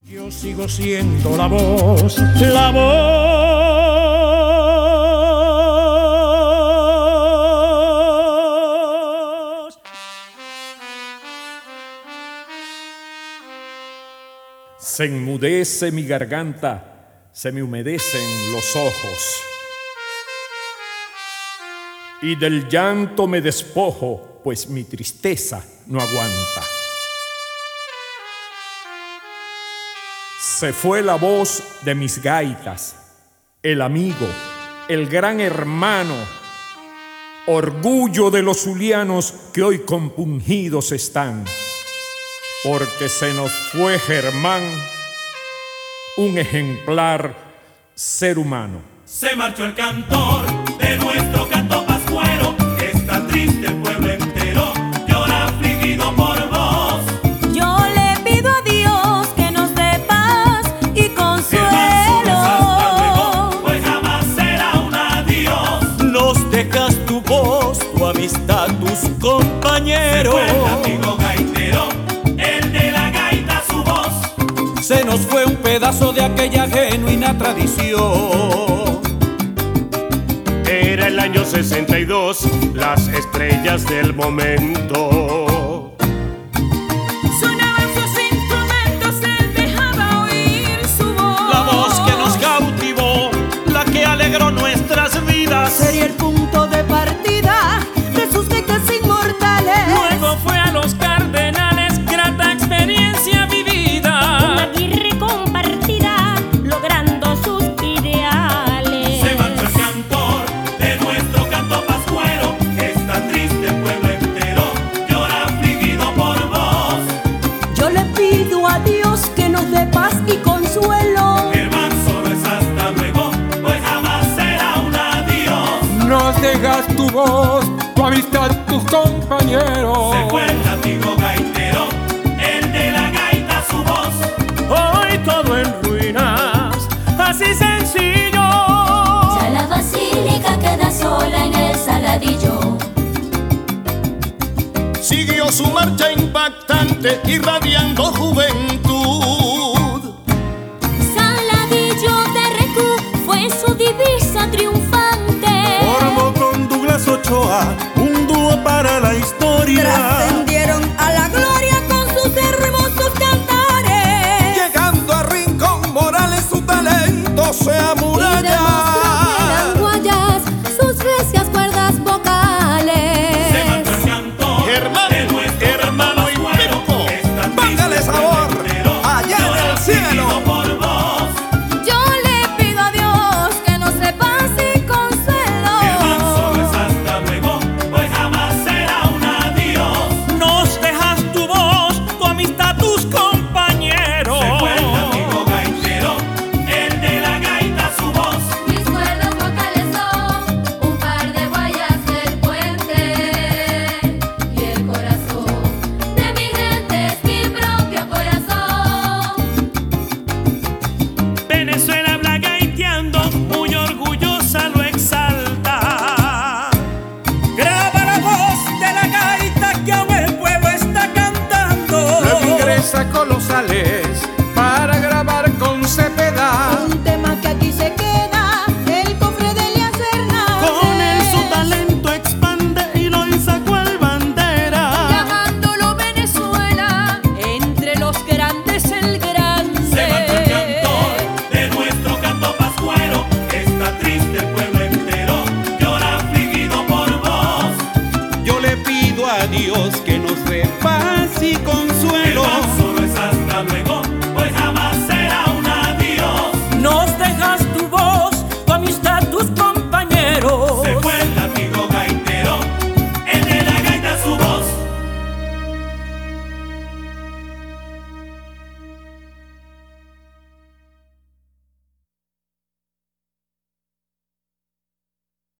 Yo sigo siendo la voz, la voz. Se enmudece mi garganta, se me humedecen los ojos. Y del llanto me despojo, pues mi tristeza no aguanta. Se fue la voz de mis gaitas, el amigo, el gran hermano, orgullo de los zulianos que hoy compungidos están, porque se nos fue Germán, un ejemplar ser humano. Se marchó el cantor de nuestro canto pascuero, está triste el pueblo entero, llora afligido por vos. Yo le pido a Dios que nos dé paz y consuelo. Hasta luego, pues jamás será un adiós. Nos dejas tu voz, tu amistad, tus compañeros. Se fue el amigo gaitero, el de la gaita su voz. Se nos fue un pedazo de aquella genuina tradición. Era el año 62, las estrellas del momento. Sonaban sus instrumentos, él dejaba oír su voz. La voz que nos cautivó, la que alegró nuestras vidas. Sería el punto de partida de sus gaitas inmortales. Luego fue a los Cardenales, grata experiencia vivida. Una guirre compartida, logrando sus ideales. Se marchó el cantor de nuestro canto pascuero, está triste el pueblo entero, llora afligido por vos. Yo le pido a Dios que nos dé paz y consuelo. Germán, solo es hasta luego, pues jamás será un adiós. Nos dejas tu voz, tu amistad, tus compañeros. Se fue el amigo gaitero, el de la gaita su voz. Hoy todo en ruinas, así sencillo. Ya la basílica queda sola en el Saladillo. Siguió su marcha impactante, irradiando juventud. Saladillo de Recú fue su divisa triunfante. Formó con Douglas Ochoa un dúo para la historia. Trascendieron a la gloria con sus hermosos cantares. Llegando a Rincón Morales su talento se Y amuralla. demostró que eran guayas sus recias cuerdas vocales. Se marchó el cantor Germán, de nuestro hermano canto pascuero, ibérico. está triste Póngale el sabor, pueblo entero, allá en llora el cielo. afligido por vos. Yo le pido a Dios que nos dé paz y consuelo. Germán, solo es hasta luego, pues jamás será un adiós. Nos dejas tu voz, tu amistad, tus compañeros. Se fue el amigo gaitero, el de la gaita su voz. Mis cuerdas vocales son un par de guayas del puente. Y el corazón de mi gente es mi propio corazón. Venezuela habla gaiteando, muy orgullosa lo exalta. Graba la voz de la gaita que aún el pueblo está cantando. Luego ingresa Colosales para grabar con Cepeda. Un tema que aquí se queda, el cofre de Elías Hernández. Con él su talento expande y lo hizo cual bandera. Llamándolo Venezuela, entre los grandes el grande. Se marchó el cantor de nuestro canto pascuero, está triste el pueblo entero, llora afligido por vos. Yo le pido a Dios que nos dé paz y